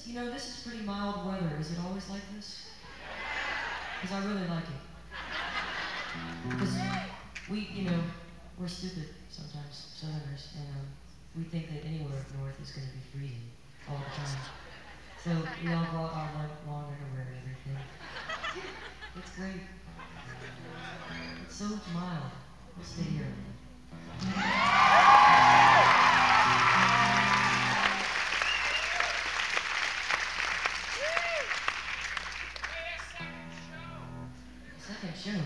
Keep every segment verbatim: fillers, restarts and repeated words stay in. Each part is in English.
is, you know, this is pretty mild weather. Is it always like this? Because I really like it. Because we, you know, we're stupid sometimes, Southerners, and um, we think that anywhere up north is going to be freezing all the time. So we all brought our long, long underwear and everything. It's great. It's so mild. We'll stay here. Second show.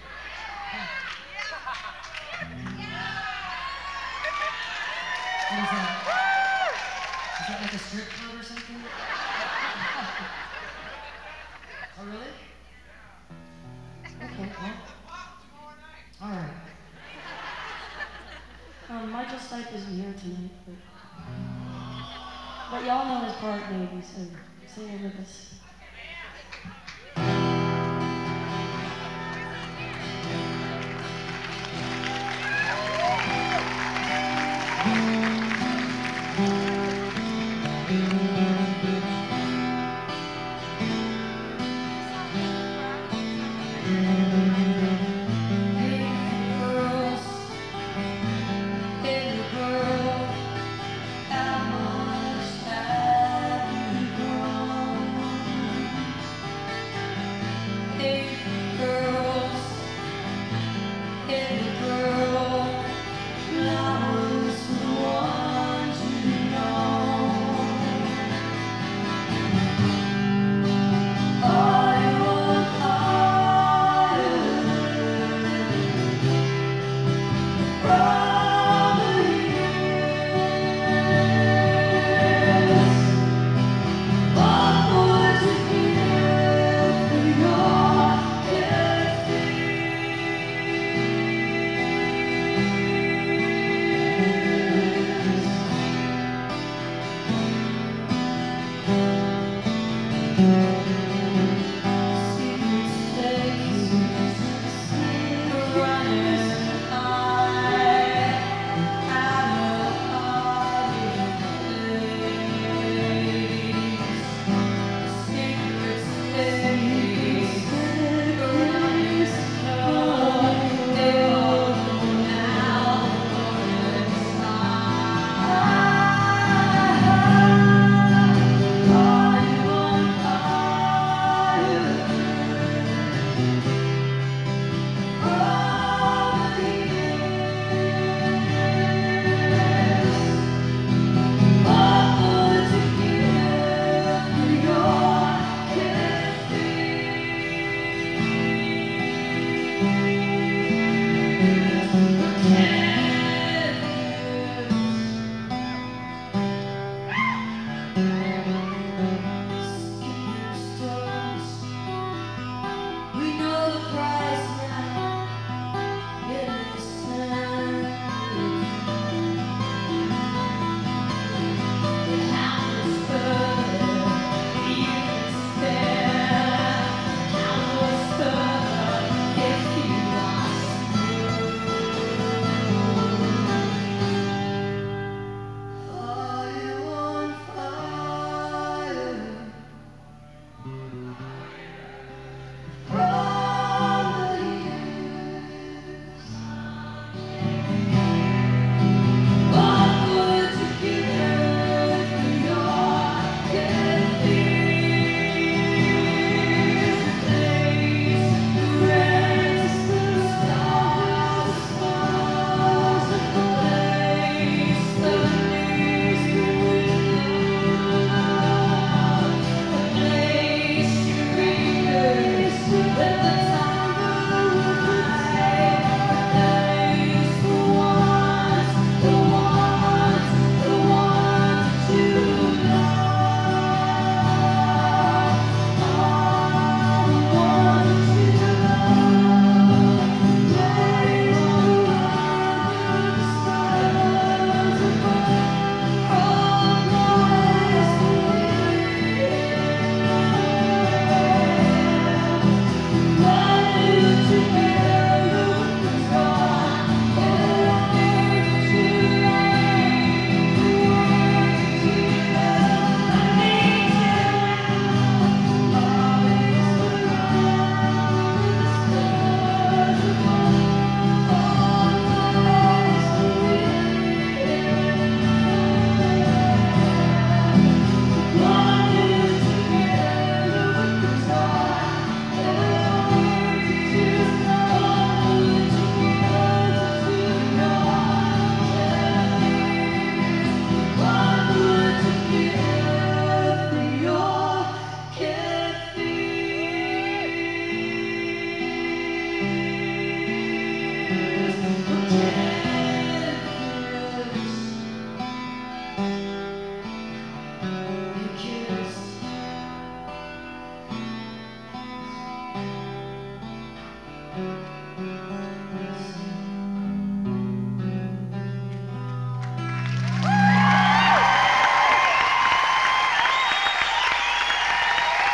What is that? Is that like a strip club or something? Oh, really? Okay, well. All right. Um, Michael Stipe isn't here tonight, but, but y'all know his part, maybe, so sing it with us.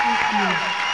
Thank you.